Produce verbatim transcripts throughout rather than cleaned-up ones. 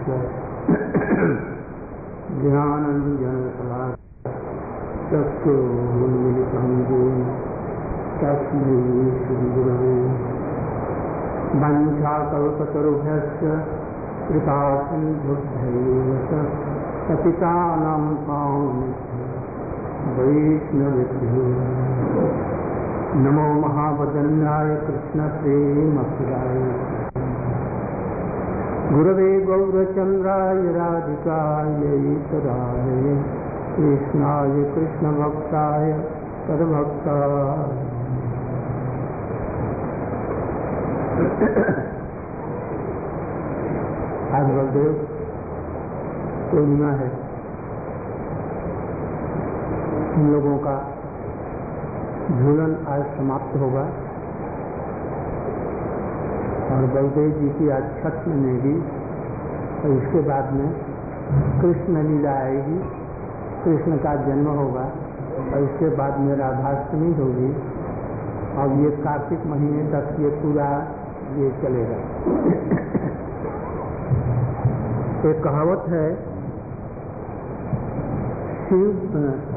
ज्ञानाञ्जनशलाकया चक्षुरुन्मिलितं येन तस्मै श्रीगुरवे वञ्चाकल्पतरुभ्यश्च कृपासिन्धुभ्यैव च पतितानां पावनेभ्यो वैष्णवेभ्यो नमो महावदन्याय कृष्णप्रेमप्रदाय गुरवे गौरचन्द्राय राधिकायै तदालये कृष्णाय कृष्णभक्ताय तद्भक्ताय। आज बलदेव पूर्णिमा है। हम लोगों का झूलन आज समाप्त होगा और बलदेव जी की आज छठ मनेगी और इसके बाद में कृष्ण लीला आएगी, कृष्ण का जन्म होगा और इसके बाद में राधाष्टमी होगी और ये कार्तिक महीने तक ये पूरा ये चलेगा। एक कहावत है, शिव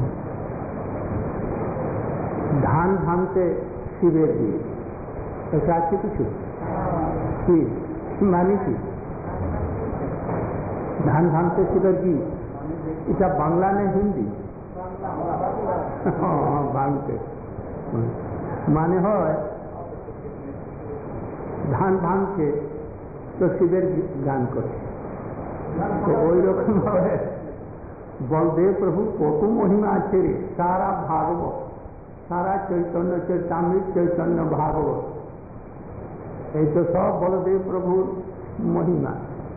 धान धान से शिवेर जी ऐसा अच्छी कुछ मानी थी। धान धान से शिवेर जी इटा बांग्ला में हिंदी हाँ बांगते माने हो धान धान से तो शिवेर गान करे तो ওই রকম ভাবে বলদেব প্রভু কত মহিমা আছে রে। সারা ভাগবত সারা চৈতন্য চৈতামৃত চৈতন্য ভাগবত এই তো সব বলদেব প্রভুর মহিমা।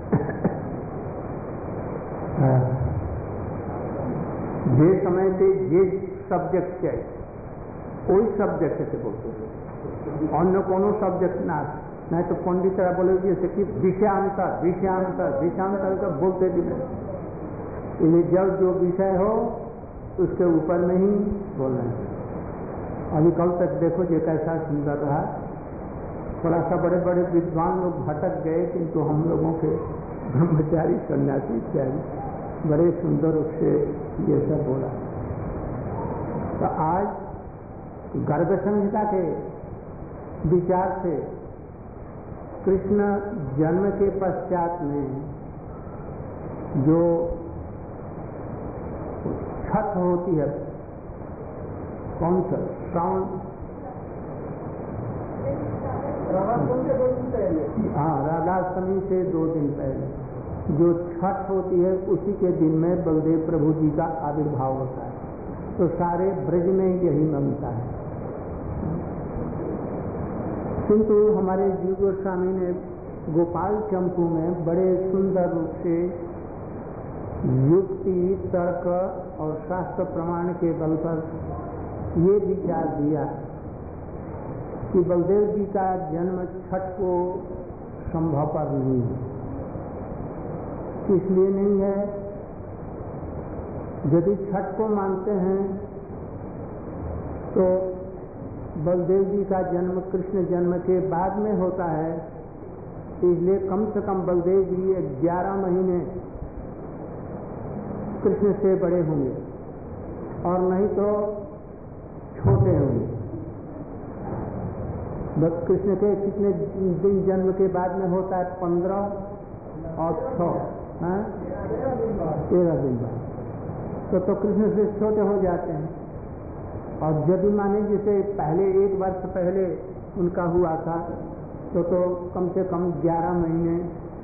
যে সময়তে যে সাবজেক্ট চাই ওই সাবজেক্টে বলতে অন্য কোনো সাবজেক্ট না नहीं तो पंडितरा बोले जैसे कि विषयांतर विषयांतर विषयांतर का बोलते भी नहीं। इसलिए जब जो विषय हो उसके ऊपर में ही बोलना है। अभी कल तक देखो ये कैसा सुंदर रहा। थोड़ा सा बड़े बड़े विद्वान लोग भटक गए किंतु हम लोगों के ब्रह्मचारी सन्यासी इत्यादि बड़े सुंदर रूप से ये सब बोला। तो आज गर्भ संहिता के विचार से कृष्ण जन्म के पश्चात में जो छठ होती है, कौन सा श्रावण हाँ राधाष्टमी से दो दिन पहले जो छठ होती है उसी के दिन में बलदेव प्रभु जी का आविर्भाव होता है। तो सारे ब्रज में यही ममता है। किंतु हमारे जीव गोस्वामी ने गोपाल चंपू में बड़े सुंदर रूप से युक्ति तर्क और शास्त्र प्रमाण के बल पर ये विचार दिया कि बलदेव जी का जन्म छठ को संभव पर नहीं है। इसलिए नहीं है, यदि छठ को मानते हैं तो बलदेव जी का जन्म कृष्ण जन्म के बाद में होता है। इसलिए कम से कम बलदेव जी ग्यारह महीने कृष्ण से बड़े होंगे और नहीं तो छोटे होंगे। बस कृष्ण के कितने दिन जन्म के बाद में होता है? पंद्रह और छः तेरह दिन बाद तो तो कृष्ण से छोटे हो जाते हैं। और यदि माने जैसे पहले एक वर्ष पहले उनका हुआ था तो तो कम से कम ग्यारह महीने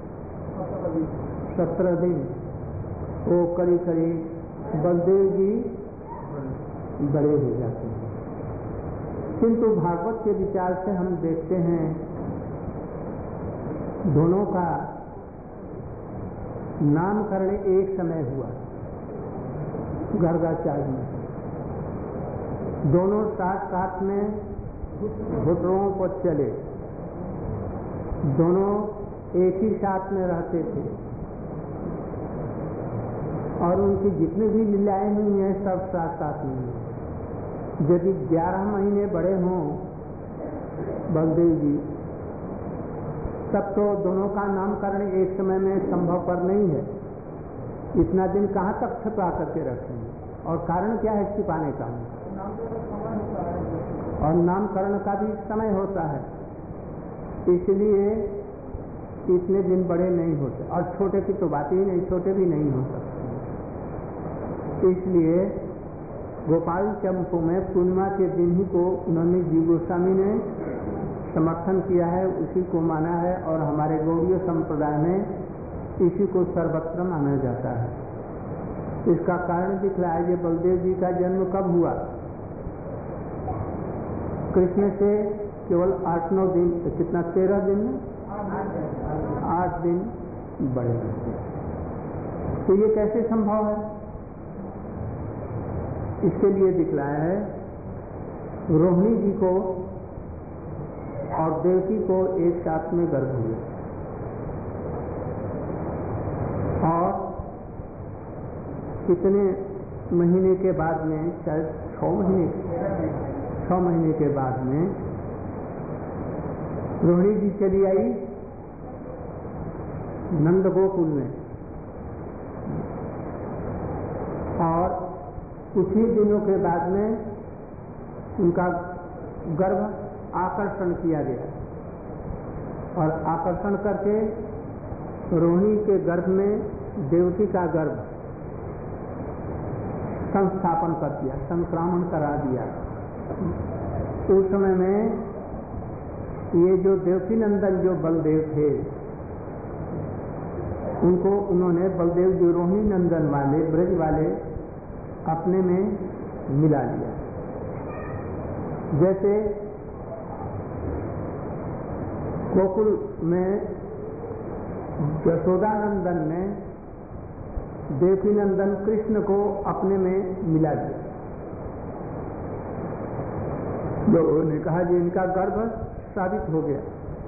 सत्रह दिन वो करीब करीब बलदेव जी बड़े हो जाते हैं। किंतु भागवत के विचार से हम देखते हैं दोनों का नामकरण एक समय हुआ गर्गाचार्य में। दोनों साथ साथ में घुटनों पर चले, दोनों एक ही साथ में रहते थे और उनकी जितनी भी लीलाएं हुई हैं सब साथ साथ में हैं। यदि ग्यारह महीने बड़े हों बलदेव जी तब तो दोनों का नामकरण एक समय में संभव पर नहीं है। इतना दिन कहाँ तक छिपा करके रखेंगे, और कारण क्या है छिपाने का? और नामकरण का भी समय होता है, इसलिए इतने दिन बड़े नहीं होते। और छोटे की तो बात ही नहीं, छोटे भी नहीं हो सकते। इसलिए गोपाल चंपू में पूर्णिमा के दिन ही को उन्होंने जीव गोस्वामी ने समर्थन किया है, उसी को माना है, और हमारे गौड़ीय संप्रदाय में इसी को सर्वत्र माना जाता है। इसका कारण दिख रहा है, ये बलदेव जी का जन्म कब हुआ? कृष्ण से केवल आठ नौ दिन, कितना तेरह दिन में आठ दिन बड़े होते, तो ये कैसे संभव है? इसके लिए दिखलाया है रोहिणी जी को और देवकी को एक साथ में गर्भ हुए, और कितने महीने के बाद में, शायद छः महीने छः महीने के बाद में रोहिणी जी चली आई नंद गोकुल में, और कुछ ही दिनों के बाद में उनका गर्भ आकर्षण किया गया, और आकर्षण करके रोहिणी के गर्भ में देवकी का गर्भ संस्थापन कर दिया, संक्रामण करा दिया। उस समय में ये जो देवकी नंदन जो बलदेव थे, उनको उन्होंने बलदेव जो रोहिणी नंदन वाले ब्रज वाले अपने में मिला लिया। जैसे गोकुल में यशोदा नंदन ने देवकी नंदन कृष्ण को अपने में मिला दिया, लोगों ने कहा कि इनका गर्भ साबित हो गया,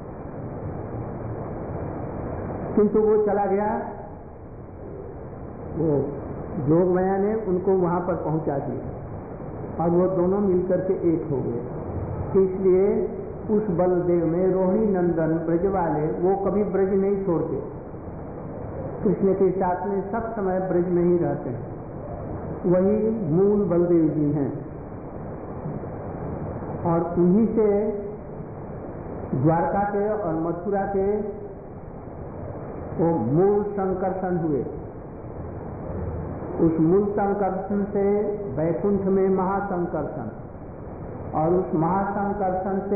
किंतु वो चला गया, वो जोगमाया ने उनको वहां पर पहुंचा दिया, और वो दोनों मिलकर के एक हो गए। इसलिए उस बलदेव में रोहिणी नंदन ब्रज वाले वो कभी ब्रज नहीं छोड़ते, कृष्ण के साथ में सब समय ब्रज में ही रहते हैं, वही मूल बलदेव जी हैं। और उन्हीं से द्वारका के और मथुरा के वो मूल संकर्षण हुए। उस मूल संकर्षण से वैकुंठ में महासंकर्षण, और उस महासंकर्षण से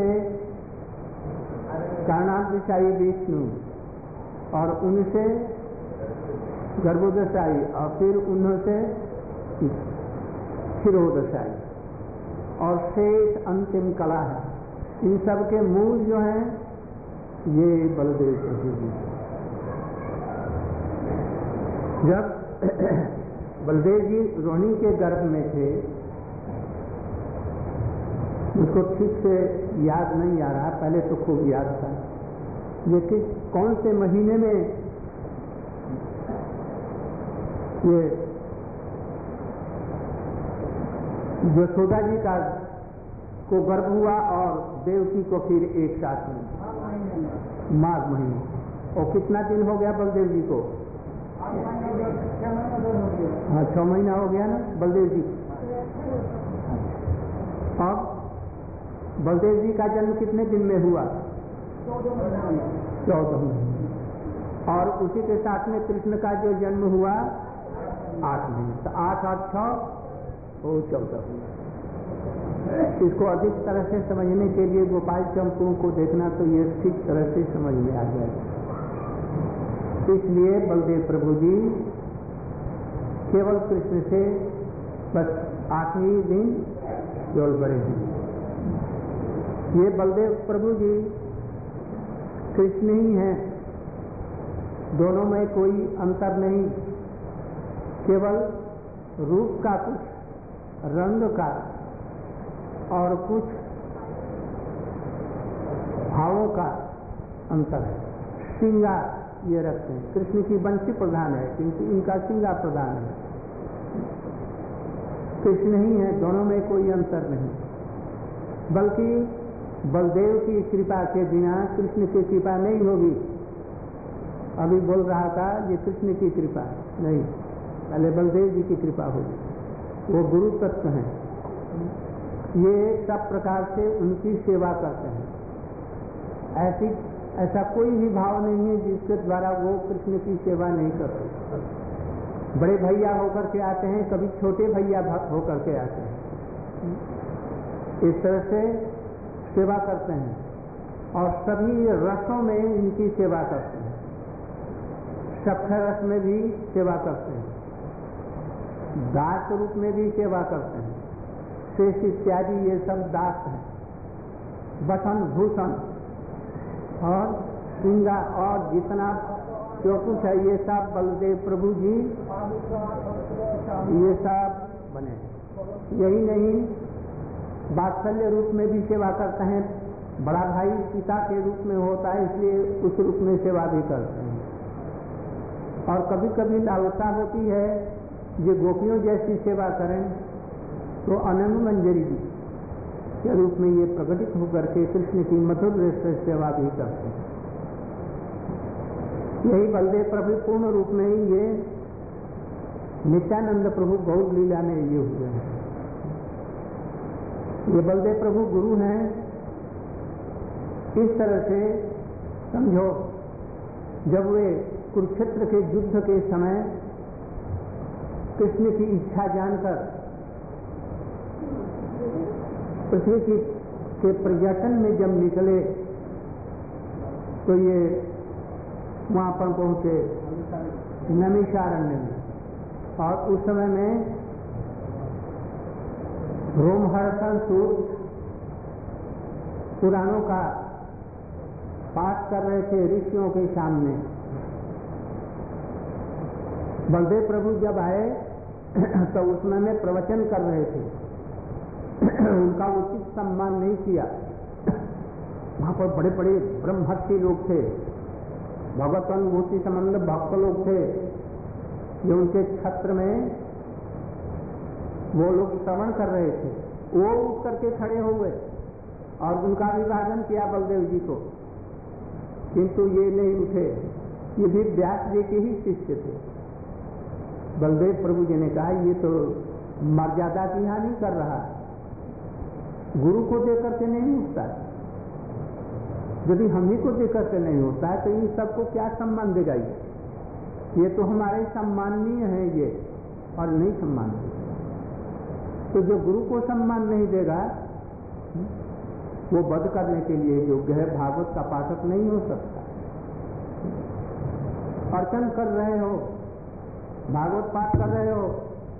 कर्णांतशायी विष्णु, और उनसे गर्भोदशाई, और फिर उनसे क्षीरोदशाई, और शेष अंतिम कला है। इन सब के मूल जो हैं ये बलदेव प्रभु जी। जब बलदेव जी रोहिणी के गर्भ में थे, उसको ठीक से याद नहीं आ रहा, पहले तो खूब याद था, ये कि कौन से महीने में ये यशोदा जी का को गर्भ हुआ और देवकी को फिर एक साथ में माघ महीने। और कितना दिन हो गया बलदेव जी को? हाँ, छह महीना हो गया ना बलदेव जी। अब बलदेव जी का जन्म कितने दिन में हुआ? चौदह महीने। और उसी के साथ में कृष्ण का जो जन्म हुआ आठ महीने, तो आठ आठ छः वो चौदह हुआ। इसको अधिक तरह से समझने के लिए गोपाल चंपू को देखना, तो ये ठीक तरह से समझ में आ जाएगा। इसलिए बलदेव प्रभु जी केवल कृष्ण से बस आठ ही दिन केवल बड़े हैं। ये बलदेव प्रभु जी कृष्ण ही हैं, दोनों में कोई अंतर नहीं, केवल रूप का कुछ, रंग का और कुछ भावों का अंतर है। श्रृंगार ये रखते हैं, कृष्ण की बंशी प्रधान है किंतु इनका श्रृंगार प्रधान है। कृष्ण ही है, दोनों में कोई अंतर नहीं, बल्कि बलदेव की कृपा के बिना कृष्ण की कृपा नहीं होगी। अभी बोल रहा था ये कृष्ण की कृपा नहीं, पहले बलदेव जी की कृपा होगी, वो गुरु तत्व हैं। ये सब प्रकार से उनकी सेवा करते हैं। ऐसी ऐसा कोई भी भाव नहीं है जिसके द्वारा वो कृष्ण की सेवा नहीं करते। बड़े भैया होकर के आते हैं, कभी छोटे भैया होकर के आते हैं, इस तरह से सेवा करते हैं। और सभी रसों में इनकी सेवा करते हैं। शक्कर रस में भी सेवा करते हैं, दास रूप में भी सेवा करते हैं। शेष इत्यादि ये सब दास हैं। बसन भूषण और श्रृंगार और जितना जो कुछ है ये सब बलदेव प्रभु जी ये सब बने। यही नहीं, वात्सल्य रूप में भी सेवा करते हैं। बड़ा भाई पिता के रूप में होता है, इसलिए उस रूप में सेवा भी करते हैं। और कभी कभी लालसा होती है ये गोपियों जैसी सेवा करें, तो अनंग मंजरी जी के रूप में ये प्रकटित होकर के कृष्ण की मधुर रस से सेवा भी करते हैं। यही बलदेव प्रभु पूर्ण रूप में ही ये नित्यानंद प्रभु गौर लीला में ये हुए हैं। ये बलदेव प्रभु गुरु हैं। इस तरह से समझो, जब वे कुरुक्षेत्र के युद्ध के समय कृष्ण की इच्छा जानकर पृथ्वी की के पर्यटन में जब निकले तो ये वहां पर पहुंचे नैमिषारण्य में। और उस समय में रोमहर्षण सूत पुराणों का पाठ कर रहे थे ऋषियों के सामने। बलदेव प्रभु जब आए तो उस समय में प्रवचन कर रहे थे, उनका उचित सम्मान नहीं किया। वहां पर बड़े बड़े ब्रह्मर्षि लोग थे, भगवत अनुभूति संबंध भक्त लोग थे, जो उनके छत्र में वो लोग श्रवण कर रहे थे। वो उठ करके खड़े हो गए और उनका अभिवादन किया बलदेव जी को, किंतु ये नहीं उठे। ये भी व्यास जी के ही शिष्य थे। बलदेव प्रभु जी ने कहा ये तो मर्यादा की हानि कर रहा है, गुरु को देकर के नहीं उठता। यदि हम ही को देकर के नहीं होता है तो इन सबको क्या सम्मान देगा? ये ये तो हमारे सम्माननीय है ये, और नहीं सम्मान देगा। तो जो गुरु को सम्मान नहीं देगा वो वध करने के लिए योग्य है, भागवत का पाठक नहीं हो सकता। अर्चन कर रहे हो, भागवत पाठ कर रहे हो,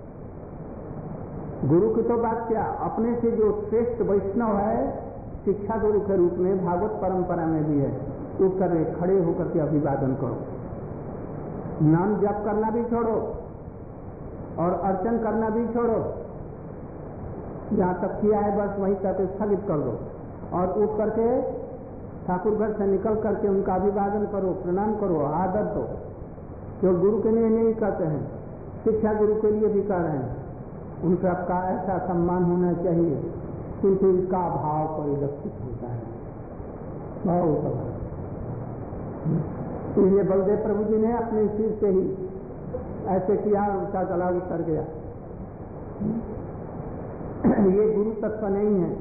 गुरु की तो बात क्या, अपने से जो श्रेष्ठ वैष्णव है शिक्षा गुरु के रूप में भागवत परंपरा में भी है, उठ कर खड़े होकर के अभिवादन करो। नाम जप करना भी छोड़ो और अर्चन करना भी छोड़ो, जहां तक किया है बस वहीं तक स्थगित कर दो और उठ करके ठाकुर घर से निकल करके उनका अभिवादन करो, प्रणाम करो, आदर दो। जो गुरु के लिए नहीं कहते हैं, शिक्षा गुरु के लिए भी कह रहे हैं, उन सबका ऐसा सम्मान होना चाहिए, किंतु इसका भाव परिलक्षित होता है। बहुत इसलिए बलदेव प्रभु जी ने अपने सिर से ही ऐसे किया, उनका गला उतर गया। ये गुरु तत्व नहीं है,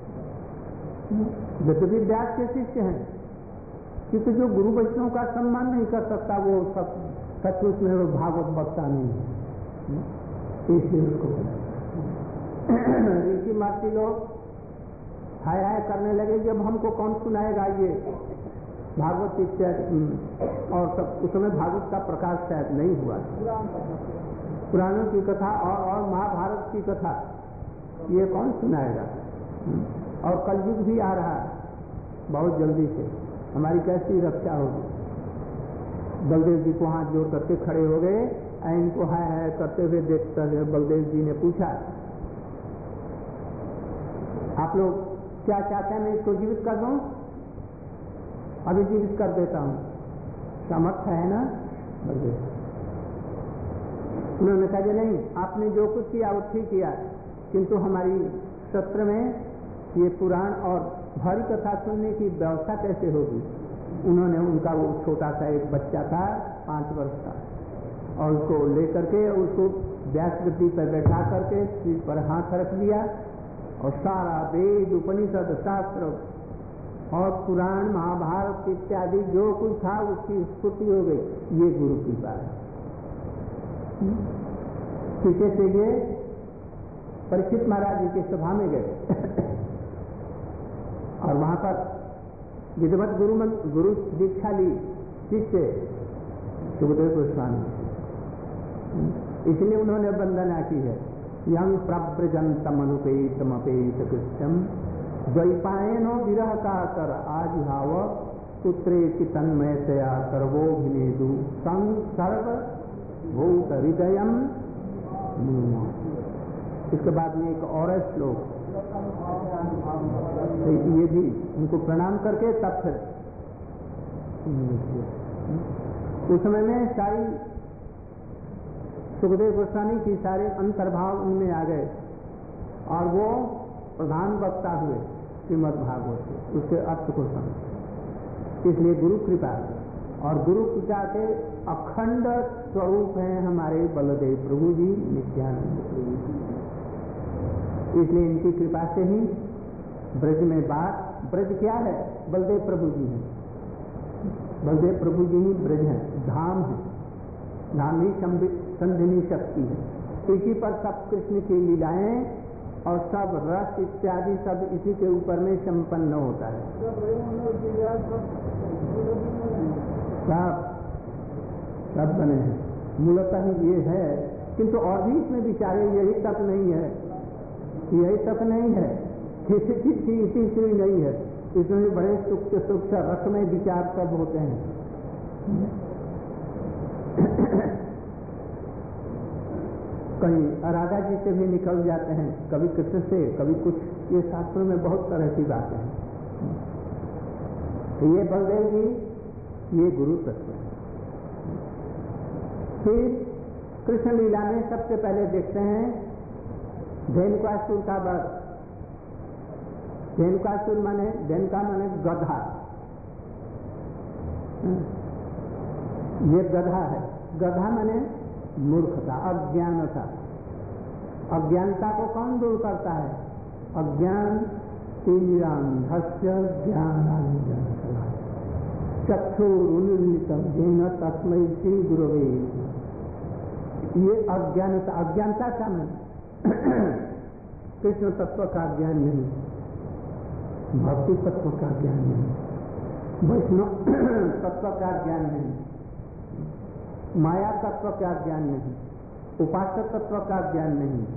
यद्यपि व्यास के शिष्य हैं, क्योंकि जो गुरु वैष्णव का सम्मान नहीं कर सकता वो सब सचमुच में वो भागवत वक्ता नहीं है। इसलिए उसको ऋषि महर्षि लोग हाय हाय करने लगे, जब हमको कौन सुनाएगा ये भागवत इत्यादि। और सब उस समय भागवत का प्रकाश शायद नहीं हुआ, पुराणों की कथा और, और महाभारत की कथा ये कौन सुनाएगा। और कलयुग भी आ रहा है बहुत जल्दी से, हमारी कैसी रक्षा होगी। बलदेव जी को हाथ जोड़ करके खड़े हो गए, इनको हाय हाय करते हुए देखते हुए बलदेव जी ने पूछा, आप लोग क्या चाहते हैं, मैं इसको जीवित कर दूं? अभी जीवित कर देता हूं, सामर्थ्य है ना बलदेव? उन्होंने कहा नहीं, आपने जो कुछ किया वो ठीक किया, किंतु हमारी सत्र में ये पुराण और भारी कथा सुनने की व्यवस्था कैसे होगी। उन्होंने उनका वो छोटा सा एक बच्चा था पाँच वर्ष का, और उसको लेकर के उसको व्यास गद्दी पर बैठा करके सिर पर हाथ रख दिया और सारा वेद उपनिषद शास्त्र और पुराण महाभारत इत्यादि जो कुछ था उसकी स्फूर्ति हो गई। ये गुरु कृपा है। किसी के लिए परीक्षित महाराज जी की सभा में गए और वहां पर विधिवत गुरु गुरु दीक्षा ली किससे, सुखदेव गोस्वामी। इसलिए उन्होंने वंदना की है, यं प्रव्रजंतम अनुपेतम अपेत कृत्यम द्वैपायनो विरह का कर आजुहाव पुत्रे की तन्मयतया सर्वोभिनेदु संग सर्व भूत हृदयम। इसके बाद में एक और श्लोक, ये भी उनको प्रणाम करके तब फिर उस समय में सारी सुखदेव गोस्वामी की सारे अंतर्भाव उनमें आ गए और वो प्रधान वक्ता हुए श्रीमद् भागवत के, उसके अर्थ को समझ। इसलिए गुरु कृपा, और गुरु कृपा के अखंड स्वरूप हैं हमारे बलदेव प्रभु जी, नित्यानंद प्रभु जी। इसलिए इनकी कृपा से ही ब्रज में बात, ब्रज क्या है, बलदेव प्रभु जी हैं। बलदेव प्रभु जी ही ब्रज हैं, धाम है, धाम ही संधिनी शक्ति है। इसी पर सब कृष्ण की लीलाएं और सब रस इत्यादि सब इसी के ऊपर में संपन्न होता है। सब सब बने हैं, मूलतः ये है, किंतु और भी इसमें विचारे यही तक नहीं है, यही तक नहीं है, किसी की तीसरी नहीं है। इसमें भी बड़े सूक्ष्म सूक्ष्म रस में विचार सब होते हैं। कहीं राधा जी से भी निकल जाते हैं, कभी कृष्ण से, कभी कुछ, ये शास्त्रों में बहुत तरह की बातें हैं। तो ये बलदेव जी, ये गुरु तत्व है। फिर कृष्ण लीला में सबसे पहले देखते हैं धेनुकासुर का वध। धेनुकासुर माने, धेनुका माने गधा, ये गधा है। गधा माने मूर्खता, अज्ञानता। अज्ञानता को कौन दूर करता है? अज्ञान तिमिरांधस्य ज्ञानांजन चक्षुरुन्मीलितं येन तस्मै श्री गुरवे। ये अज्ञानता, अज्ञानता क्या माने? कृष्ण तत्व का ज्ञान नहीं, भक्ति तत्व का ज्ञान नहीं, वैष्णव तत्व का ज्ञान नहीं, माया तत्व का ज्ञान नहीं, उपास्य तत्व का ज्ञान नहीं,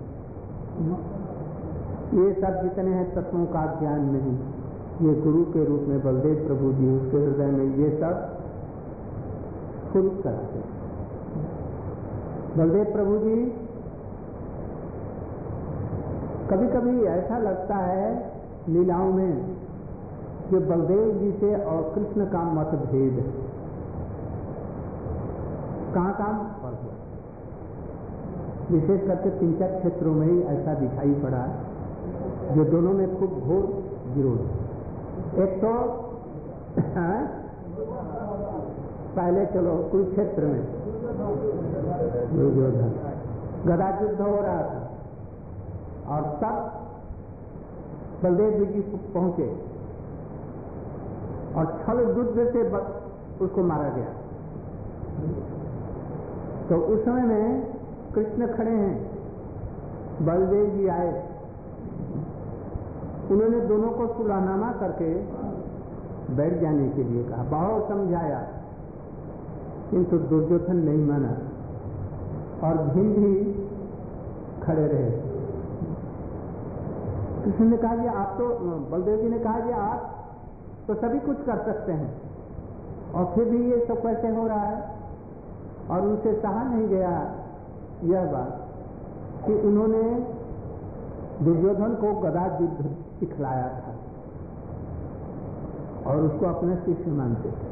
ये सब जितने हैं तत्वों का ज्ञान नहीं। ये गुरु के रूप में बलदेव प्रभु जी उसके हृदय में ये सब फुल करते हैं। बलदेव प्रभु जी, कभी कभी ऐसा लगता है लीलाओं में कि बलदेव जी से और कृष्ण का मतभेद है। कहाँ काम पर हुआ, विशेष करके तीन चार क्षेत्रों में ही ऐसा दिखाई पड़ा जो दोनों में खूब घोर विरोध। एक तो पहले चलो कुरुक्षेत्र में दुर्योधन गदा युद्ध हो रहा था और तब बलदेव जी पहुंचे और छल युद्ध से उसको मारा गया। तो उस समय में कृष्ण खड़े हैं, बलदेव जी आए, उन्होंने दोनों को सुलहनामा करके बैठ जाने के लिए कहा, बहुत समझाया, किंतु दुर्योधन नहीं माना और भीम भी खड़े रहे। कृष्ण ने कहा कि आप तो, बलदेव जी ने कहा कि आप तो सभी कुछ कर सकते हैं और फिर भी ये सब कैसे हो रहा है? और उनसे सहा नहीं गया यह बात कि उन्होंने दुर्योधन को गदा युद्ध सिखलाया था और उसको अपने शिष्य मानते थे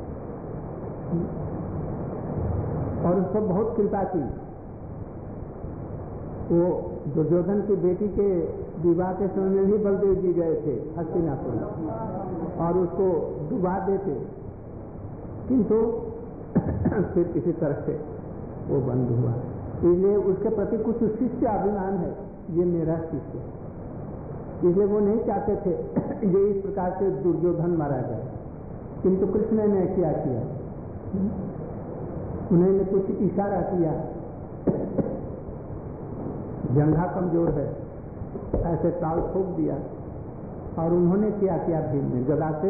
और उस पर बहुत कृपा की। वो दुर्योधन की बेटी के विवाह के समय में ही बलदेव जी गए थे हस्तिनापुर और उसको डुबा देते, किंतु फिर किसी तरह से वो बंद हुआ। इसलिए उसके प्रति कुछ शिष्य अभिमान है, ये मेरा शिष्य, इसलिए वो नहीं चाहते थे ये इस प्रकार से दुर्योधन मारा जाए। किंतु कृष्ण ने क्या किया, उन्होंने कुछ इशारा किया, जंघा कमजोर है, ऐसे ताल ठोक दिया और उन्होंने क्या किया, भीम ने गदा से,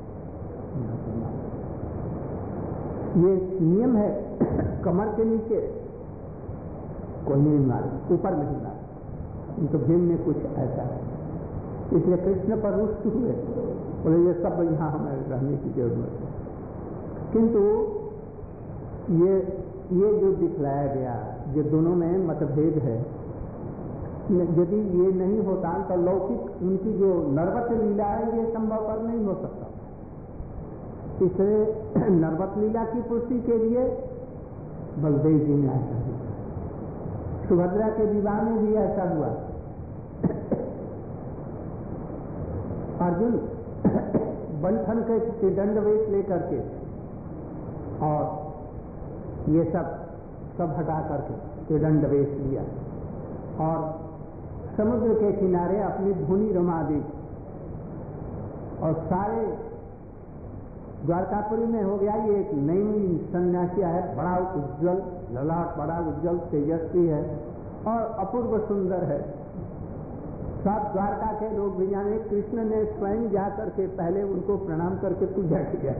ये नियम है कमर के नीचे कोई नहीं मारे, ऊपर नहीं मारे, तो भीम ने कुछ ऐसा है, इसलिए कृष्ण पर रुष्ट हुए, बोले ये सब यहाँ हमें रहने की जरूरत है। किंतु ये ये जो दिखलाया गया, ये दोनों में मतभेद है, यदि ये नहीं होता तो लौकिक उनकी जो नरवत लीला है ये संभव पर नहीं हो सकता। इसलिए नरवत लीला की पुष्टि के लिए बलदेव जी ने ऐसा किया। सुभद्रा के विवाह में भी ऐसा हुआ। अर्जुन बंधन के त्रिदंड वेश लेकर के और ये सब सब हटा करके त्रिदंड वेश लिया और समुद्र के किनारे अपनी धुनी रमा दी और सारे द्वारकापुरी में हो गया ये एक नई सन्यासिया है, बड़ा उज्जवल ललाट, बड़ा उज्जवल तेजस्वी है और अपूर्व सुंदर है। सब द्वारका के लोग भी जाने, कृष्ण ने स्वयं जा करके पहले उनको प्रणाम करके पूजा किया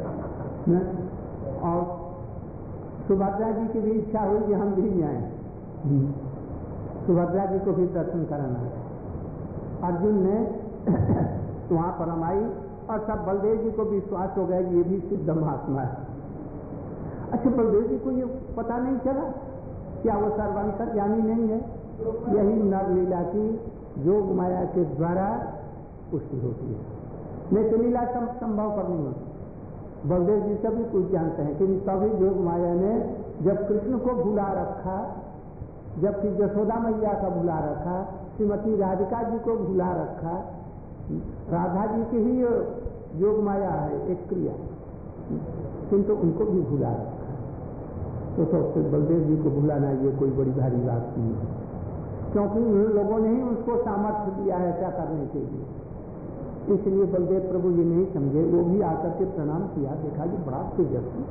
और सुभद्रा जी की भी इच्छा हुई कि हम भी जाएं, सुभद्रा जी को भी दर्शन कराना है। अर्जुन ने वहां पर रमाई और सब बलदेव जी को विश्वास हो गया कि ये भी सिद्ध महात्मा है। अच्छा, बलदेव जी को ये पता नहीं चला क्या वो सर्वांतर्यामी नहीं है? यही नर लीला की योग माया के द्वारा पुष्टि होती है, नहीं तो लीला संभव कर नहीं होती। बलदेव जी सभी कुछ जानते हैं कि तभी योग माया ने जब कृष्ण को भुला रखा, जबकि यशोदा मैया का भुला रखा, श्रीमती राधिका जी को भुला रखा, राधा जी की ही योग माया है एक क्रिया, किंतु उनको भी भुला रखा। तो सबसे बलदेव जी को भुलाना ये कोई बड़ी भारी बात नहीं है, क्योंकि उन लोगों ने ही उसको सामर्थ्य दिया है ऐसा करने के लिए। इसलिए बलदेव प्रभु ये नहीं समझे, वो भी आकर के प्रणाम किया, देखा कि बड़ा तेजस्वी।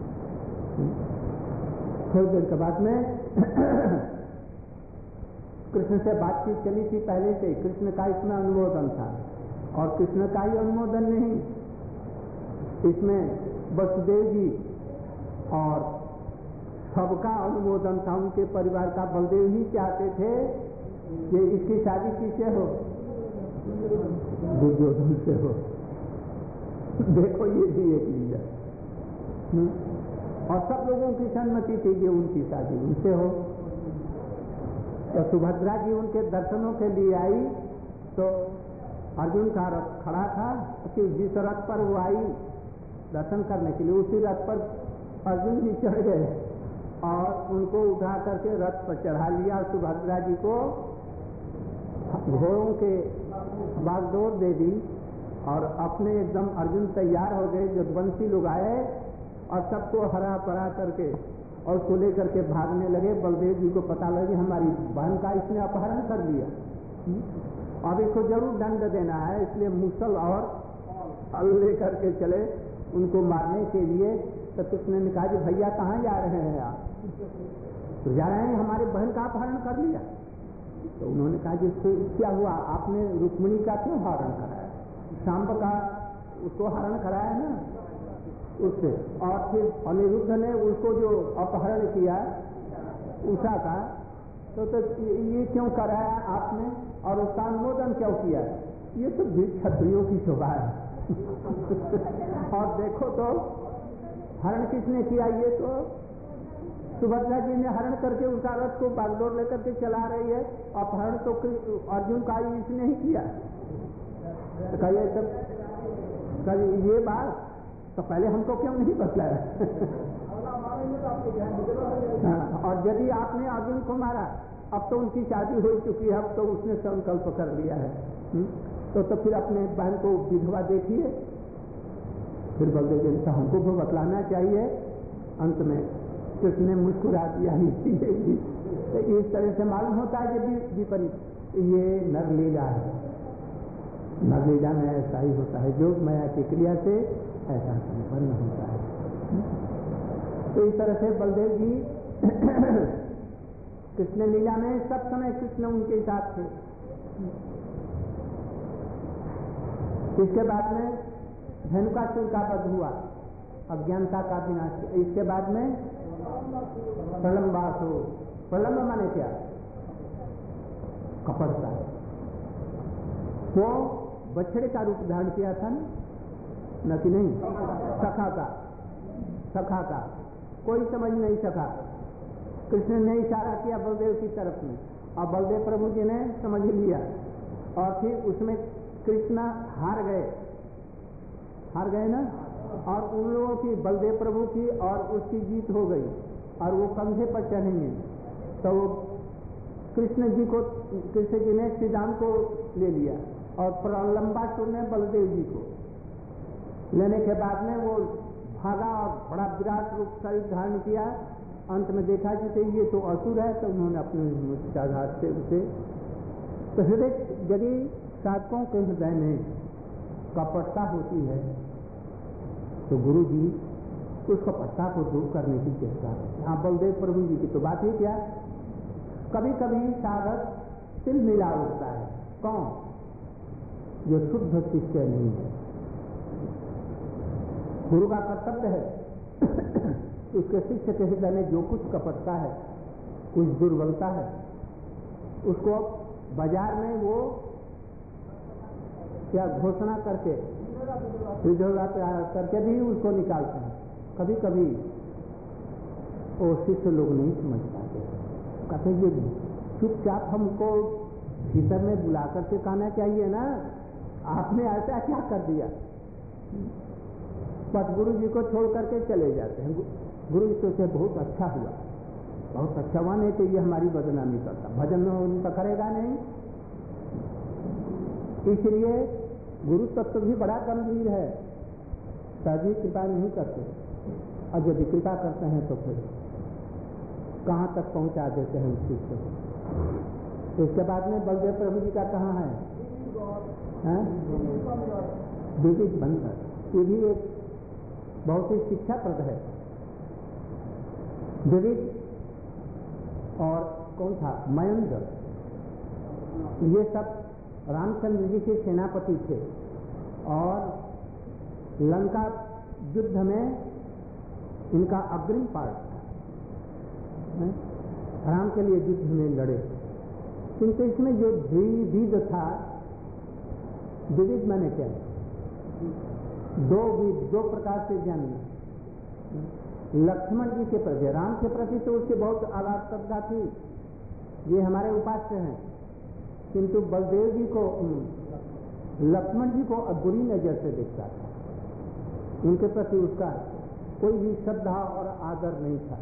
थोड़ी देर के बाद में कृष्ण से बातचीत चली थी पहले से, कृष्ण का इसमें अनुमोदन था और कृष्ण का ही अनुमोदन नहीं, इसमें वसुदेव जी और सबका अनुमोदन था, उनके परिवार का। बलदेव ही चाहते थे कि इसकी शादी किससे हो, दुर्योधन से हो। देखो ये भी एक लीला, और सब लोगों की सहमति थी कि उनकी शादी उनसे हो। तो सुभद्रा जी उनके दर्शनों के लिए आई तो अर्जुन का रथ खड़ा था कि जिस रथ पर वो आई दर्शन करने के लिए, उसी रथ पर अर्जुन जी चढ़ गए और उनको उठा करके रथ पर चढ़ा लिया और सुभद्रा जी को घोड़ों के बागडोर दे दी और अपने एकदम अर्जुन तैयार हो गए। जब बंसी लोग आए और सबको हरा परा करके और उसको लेकर के भागने लगे। बलदेव जी को पता लगे हमारी बहन का इसने अपहरण कर लिया, अब इसको जरूर दंड देना है, इसलिए मुसल और हल लेकर के चले उनको मारने के लिए। तो कृष्ण ने कहा कि भैया कहाँ जा रहे हैं आप? तो जा रहे हैं हमारे बहन का अपहरण कर लिया। तो उन्होंने कहा कि क्या हुआ, आपने रुक्मिणी का क्यों हरण कराया? सांब का उसको हरण कराया ना उससे, और फिर अनिरुद्ध ने उसको जो अपहरण किया उषा का, तो, तो ये क्यों कराया आपने और उसका अनुमोदन क्यों किया? ये तो क्षत्रियों की शोभा है। और देखो तो हरण किसने किया? ये तो सुभद्रा जी ने हरण करके उस रथ को बागडोर लेकर के चला रही है। अपहरण तो अर्जुन का ही इसने ही किया। तो कहिए सब कहिए ये बात तो पहले हमको क्यों नहीं बतलाया? हाँ, और यदि आपने अर्जुन को मारा अब तो उनकी शादी हो चुकी है, अब तो उसने संकल्प कर लिया है, हुँ? तो तो फिर अपने बहन को विधवा देखिए। फिर बलदेव जी तो हमको भी बतलाना चाहिए। अंत में कृष्ण ने मुस्कुरा दिया। तो इस तरह से मालूम होता है कि विपरीत ये नरलीला है। नरलीला में ऐसा ही होता है, जो माया की क्रिया से ऐसा संपन्न होता है। तो इस तरह से बलदेव जी कृष्ण लीला में सब समय कृष्ण उनके साथ थे। इसके बाद में धेनुकासुर का वध हुआ, अज्ञानता का विनाश। इसके बाद में प्रलंबास हो। प्रलंब माने क्या? कपटता। वो बछड़े का रूप धारण किया था न कि नहीं? सखा का, सखा का कोई समझ नहीं सका। कृष्ण ने इशारा किया बलदेव की तरफ में, और बलदेव प्रभु जी ने समझ लिया, और फिर उसमें कृष्ण हार गए, हार गए ना। और उन लोगों की, बलदेव प्रभु की और उसकी जीत हो गई, और वो कंधे पर चढ़ेंगे। तो वो कृष्ण जी को, कृष्ण जी ने श्री राम को ले लिया, और प्रलंबासुर ने बलदेव जी को लेने के बाद में वो भागा और बड़ा विराट रूप शरीर धारण किया। अंत में देखा कि ये तो असुर है, तो उन्होंने अपने आधार से उसे। तो हृदय यदि साधकों के हृदय में कपटता होती है तो गुरु जी उस कपटता को दूर करने की चेष्टा करते हैं। हाँ, बलदेव प्रभु जी की तो बात ही क्या। कभी कभी साधक तिल मिला उठता है। कौन? जो शुद्ध शिष्य नहीं है। गुरु का कर्तव्य है उसके शिष्य के हृदय में जो कुछ कपटता है, कुछ दुर्बलता है, उसको बाजार में वो क्या घोषणा करके, विधवा करके भी उसको निकालते हैं। कभी कभी वो शिष्य लोग नहीं समझ पाते, कहते ये चुपचाप हमको भीतर में बुला करके कहना चाहिए ना, आपने ऐसा क्या कर दिया। बस गुरु जी को छोड़ करके चले जाते हैं। गुरु जी सोचे बहुत अच्छा हुआ, बहुत अच्छा हुआ, नहीं तो ये हमारी बदनामी करता, भजन उनका करेगा नहीं। इसलिए गुरु तत्व भी बड़ा गंभीर है, सहजी कृपा नहीं करते, और यदि कृपा करते हैं तो फिर कहाँ तक पहुंचा देते हैं उस चीज को। इसके बाद में बलदेव प्रभु जी का कहाँ है, विविध बंधन, ये भी एक बहुत ही शिक्षाप्रद है। विविध और कौन था, मयंद्र, ये सब रामचंद्र जी के सेनापति थे, और लंका युद्ध में इनका अग्रिम पार्ट था, राम के लिए युद्ध में लड़े। किंतु इसमें जो द्विविध था, विविध माने क्या, दो विध, दो प्रकार से जन्म। लक्ष्मण जी के प्रति, राम के प्रति तो उसकी बहुत आगाध श्रद्धा थी, ये हमारे उपास्य हैं, किंतु बलदेव जी को, लक्ष्मण जी को बुरी नजर से देखता था, उनके प्रति उसका कोई भी श्रद्धा और आदर नहीं था।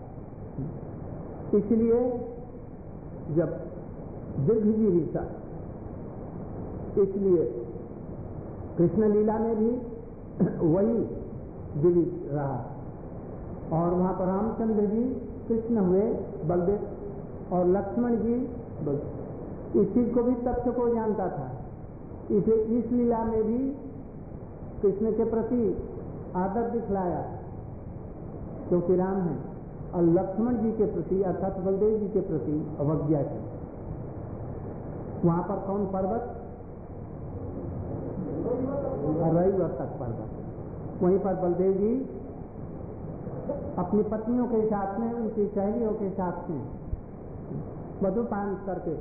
इसलिए जब दीर्घजीवी था, इसलिए कृष्ण लीला में भी वही विविध रहा, और वहां पर रामचंद्र जी कृष्ण हुए, बलदेव और लक्ष्मण जी इस चीज को भी, तथ्य को जानता था। इसे इस लीला में भी कृष्ण के प्रति आदर दिखलाया क्योंकि राम है, और लक्ष्मण जी के प्रति अर्थात बलदेव जी के प्रति अवज्ञा की। वहां पर कौन पर्वत, रविवर्तक पर्वत, वहीं पर बलदेव जी अपनी पत्नियों के साथ में, उनकी सहेलियों के साथ में मधुपान करके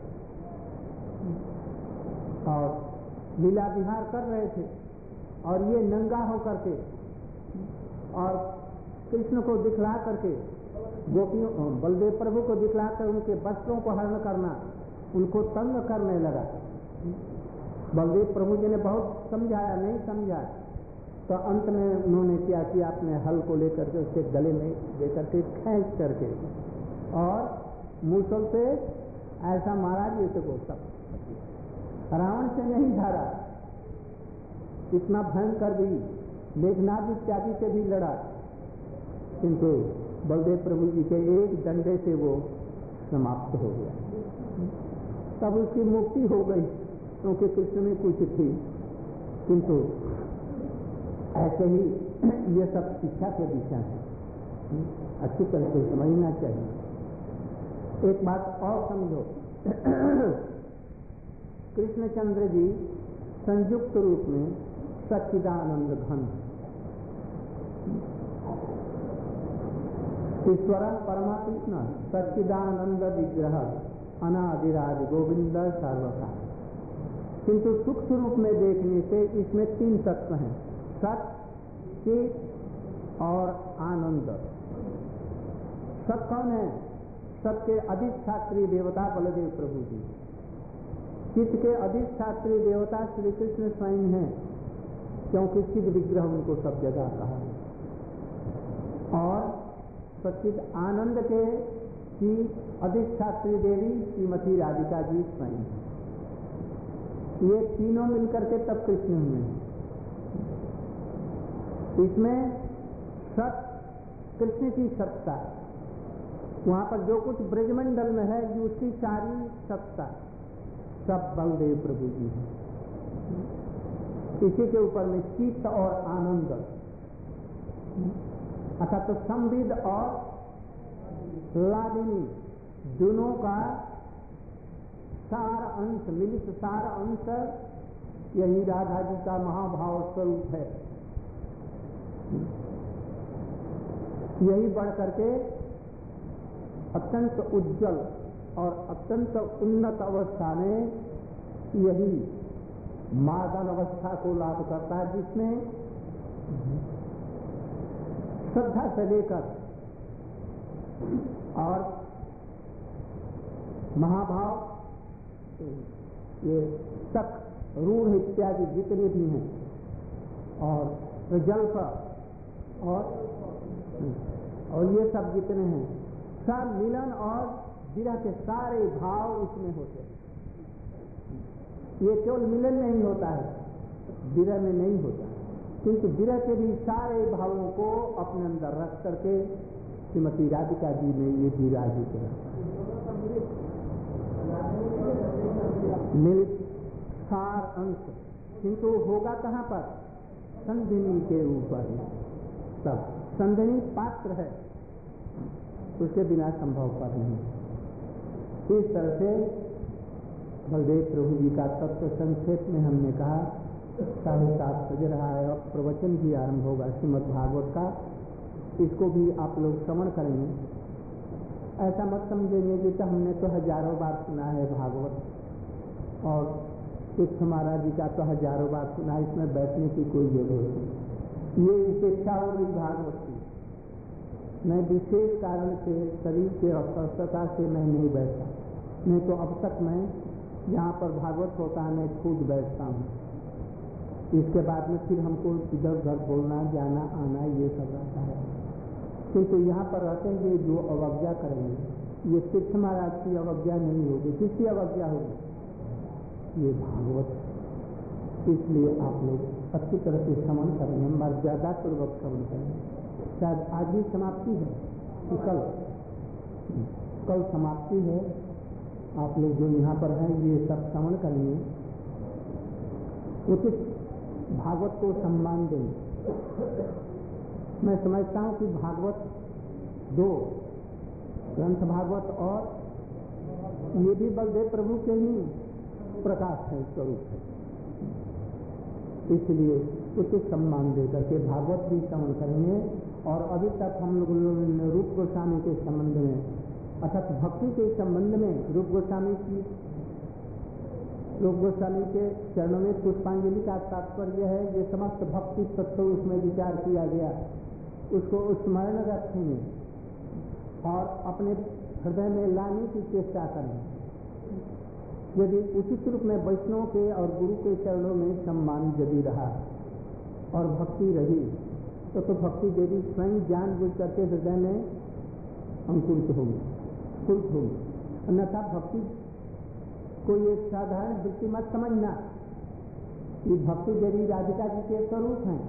और लीला विहार कर रहे थे, और ये नंगा होकर के और कृष्ण को दिखला करके, गोपियों, बलदेव प्रभु को दिखलाकर उनके वस्त्रों को हरण करना, उनको तंग करने लगा। बलदेव प्रभु जी ने बहुत समझाया, नहीं समझा, तो अंत में उन्होंने क्या किया, अपने हल को लेकर के उसके गले में लेकर के खींच करके और मूसल से ऐसा महाराज जैसे वो सब रावण से नहीं धारा, इतना भयंकर भी मेघनाद इत्यादि से भी लड़ा, किंतु बलदेव प्रभु जी के एक डंडे से वो समाप्त हो गया। तब उसकी मुक्ति हो गई, क्योंकि कृष्ण में कुछ थी। किंतु ऐसे ही ये सब शिक्षा के विषय हैं, अच्छी तरह से समझना चाहिए। एक बात और समझो, कृष्णचंद्र जी संयुक्त रूप में सच्चिदानंद घन, ईश्वर परमात्मा सच्चिदानंद विग्रह अनादिराज गोविंद सर्वथा। किंतु सूक्ष्म रूप में देखने से इसमें तीन तत्व हैं, सत, चित और आनंद। सत कौन है? सत के अधिष्ठात्री देवता बलदेव प्रभु जी, चित्त के अधिष्ठात्री देवता श्री कृष्ण स्वयं हैं, क्योंकि चिद विग्रह उनको सब जगह कहा है। और सच्चिद आनंद के की अधिष्ठात्री देवी श्रीमती राधिका जी स्वयं, ये तीनों मिलकर के तब कृष्ण हुए हैं। इसमें सत कृष्ण की सत्ता, वहां पर जो कुछ ब्रजमंडल में है उसकी सारी सत्ता सब बलदेव प्रभु जी हैं। इसी के ऊपर में चित्त और आनंद, अर्थात तो संविद और लादिनी दोनों का सार अंश, मिलित सार अंश यही राधा जी का महाभाव स्वरूप है। यही बढ़ करके अत्यंत उज्जवल और अत्यंत उन्नत अवस्था में यही मार्दन अवस्था को लाभ करता है, जिसमें श्रद्धा से लेकर और महाभाव ये तक रूढ़ इत्यादि जितने भी हैं और प्रजल्प और और ये सब जितने हैं सब मिलन और विरह के सारे भाव उसमें होते हैं। ये केवल मिलन नहीं होता है, विरह में नहीं होता, किंतु विरह के भी सारे भावों को अपने अंदर रख करके श्रीमती राधिका जी ने ये विराजित रखा। मिलित सार अंश, किंतु होगा कहाँ पर? संधिनी के ऊपर। सब संधिनी पात्र है, उसके बिना संभव पर नहीं। इस तरह से बलदेव प्रभु जी का तत्व संक्षेप में हमने कहा। साढ़े सात बज रहा है और प्रवचन भी आरंभ होगा श्रीमद् भागवत का, इसको भी आप लोग श्रवण करेंगे। ऐसा मत समझेंगे कि तो हमने तो हजारों बार सुना है भागवत, और कृष्ण महाराज जी का तो हजारों बार सुना, इसमें बैठने की कोई जरूरत नहीं। ये उपेक्षा हो गई भागवत की। मैं विशेष कारण से शरीर के अस्वस्थता से मैं नहीं बैठता, नहीं तो अब तक मैं जहाँ पर भागवत होता है मैं खुद बैठता हूँ। इसके बाद में फिर हमको इधर उधर बोलना जाना आना ये सब रहता है, किंतु तो यहाँ पर रहते हैं जो अवज्ञा करेंगे ये तीर्थ महाराज की अवज्ञा नहीं होगी। किसकी अवज्ञा होगी? ये भागवत। इसलिए आप लोग अच्छी तरह से श्रवण करेंगे, मर्यादा पूर्वक श्रवण करेंगे। शायद आज ही समाप्ति है कि कल कल समाप्ति है। आप लोग जो यहाँ पर हैं ये सब श्रवण करेंगे, उचित भागवत को सम्मान देंगे। मैं समझता हूँ कि भागवत दो ग्रंथ भागवत और ये भी बलदेव प्रभु के ही प्रकाश है, स्वरूप है। इसलिए उचित सम्मान देकर के भागवत भी श्रवण करेंगे। और अभी तक हम लोगों ने रूप गोस्वामी के संबंध में अर्थात भक्ति के संबंध में रूप गोस्वामी की रूप गोस्वामी के चरणों में पुष्पांजलि का तात्पर्य है ये समस्त भक्ति तत्व उसमें विचार किया गया, उसको स्मरण रखेंगे और अपने हृदय में लाने की चेष्टा करेंगे। यदि उचित रूप में वैष्णव के और गुरु के चरणों में सम्मान यदि रहा और भक्ति रही तो तो भक्ति देवी स्वयं जान बुझ करके हृदय में अंकुरित होगी, स्फुरित होगी। अन्यथा भक्ति कोई एक साधारण वृत्ति मत समझना। ये भक्ति देवी राधिका जी के स्वरूप हैं,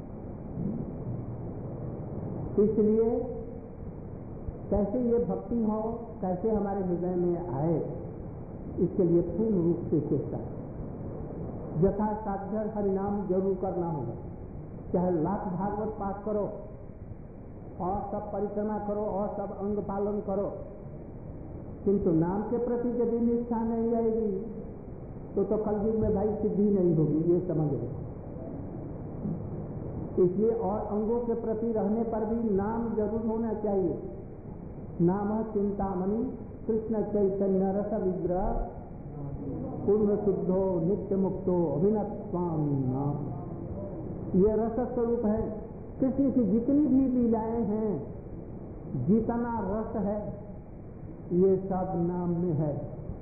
इसलिए कैसे ये भक्ति हो, कैसे हमारे हृदय में आए, इसके लिए पूर्ण रूप से चेष्टा, यथा साध्य हरिनाम जरूर करना होगा। चाहे लाख भागवत पाठ करो और सब परिक्रमा करो और सब अंग पालन करो, किंतु नाम के प्रति यदि निष्ठा नहीं रहेगी तो तो कलयुग में भाई सिद्धि नहीं होगी, ये समझ लो। इसलिए और अंगों के प्रति रहने पर भी नाम जरूर होना चाहिए। नाम चिंतामणि कृष्ण चैतन्य रस विग्रह पूर्ण शुद्धो नित्य मुक्तो अभिनव स्वामी नाम। ये रस स्वरूप है। कृष्ण की जितनी भी लीलाएं हैं, जितना रस है, ये सब नाम में है।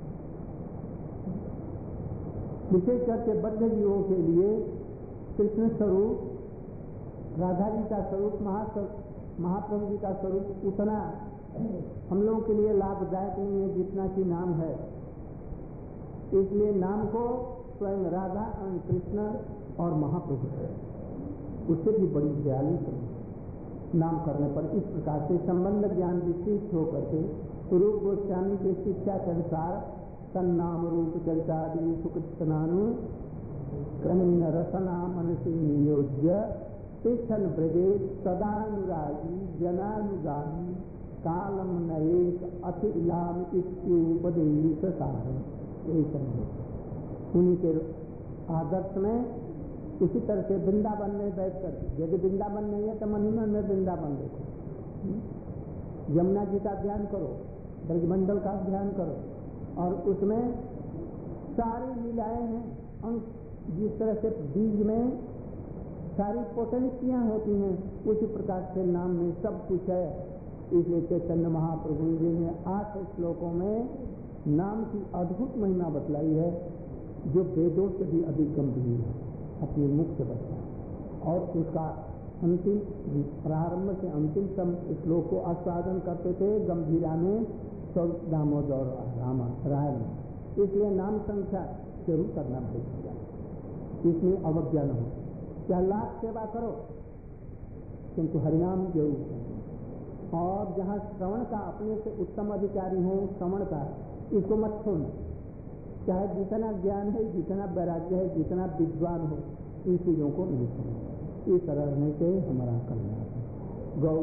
विशेष करके बद्ध जीवों के लिए कृष्ण स्वरूप, राधा जी का स्वरूप, महाप्रभु जी का स्वरूप उतना हम लोगों के लिए लाभदायक नहीं है जितना कि नाम है। इसलिए नाम को स्वयं राधा और कृष्ण और महाप्रभु है, उससे भी बड़ी दयालु नाम करने पर इस प्रकार से संबंध ज्ञान विस्तृत होकर के रूप गोस्वामी की शिक्षा के अनुसार तन्नाम रूप चरितादि सुकृतनानु क्रमेण रसना मनसी नियोज्य तिष्ठन ब्रजे सदानुरागी जनानुगामी कालम नएक अतिलाम इत्युपदेश साधन। यही समझो उन्हीं के आदर्श में। इसी तरह से वृंदावन में बैठकर, यदि वृंदावन नहीं है तो महिमा में वृंदावन देखो, यमुना जी का ध्यान करो, ब्रजमंडल का ध्यान करो, और उसमें सारी लीलाएं हैं। अंक जिस तरह से बीज में सारी पोटनियां होती हैं, उसी प्रकार से नाम में सब कुछ है। इसलिए चैतन्य महाप्रभु जी ने आठ श्लोकों में नाम की अद्भुत महिमा बतलाई है, जो वेदों से भी अधिक गंभीर है, अपने मुख से बतलाया। और उसका अंतिम प्रारंभ से अंतिम सब श्लोक को आस्वादन करते थे गंभीरा में सब दामोदर राम राय में। इसलिए नाम संख्या जरूर करना पड़ेगा, इसमें अवज्ञा न हो। क्या लाख सेवा करो, किंतु हरिनाम जरूर करो। और जहाँ श्रवण का अपने से उत्तम अधिकारी हो, श्रवण का, इसको मत छोड़ना। चाहे जितना ज्ञान है, जितना वैराग्य है, जितना विद्वान हो, इन चीजों को नहीं छोड़ना। इस तरह रहने से हमारा कल्याण। गौ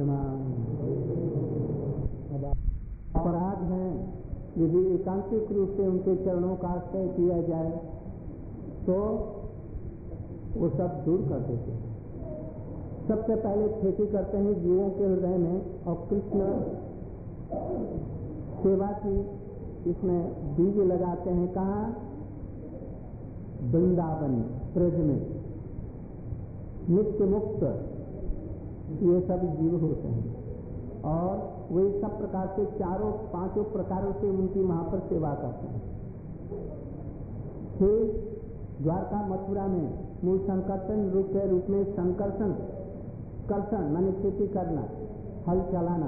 अपराध हैं, यदि एकांतिक रूप से उनके चरणों का आश्रय किया जाए तो वो सब दूर कर देते हैं। सबसे पहले खेती करते हैं जीवों के हृदय में, और कृष्ण सेवा की इसमें बीज लगाते हैं। कहाँ? वृंदावन ब्रज में। नित्य मुक्त ये सब जीव होते हैं, और वे सब प्रकार से चारों पांचों प्रकारों से उनकी वहां पर सेवा करते हैं। फिर द्वारका मथुरा में मूल संकर्षण रूप के रूप में संकर्षण कर्षण माने खेती करना, हल चलाना,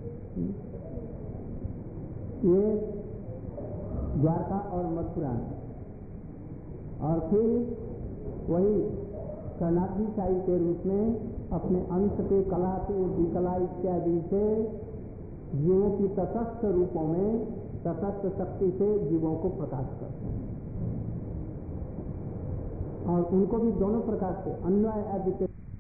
ये द्वारका और मथुरा में। और फिर वही कर्णाधिशाही के रूप में अपने अंश के कला से विकला इत्यादि से जीवों की तटस्थ रूपों में तटस्थ शक्ति से जीवों को प्रकाश करते हैं। और उनको भी दोनों प्रकार से अन्वय आदि के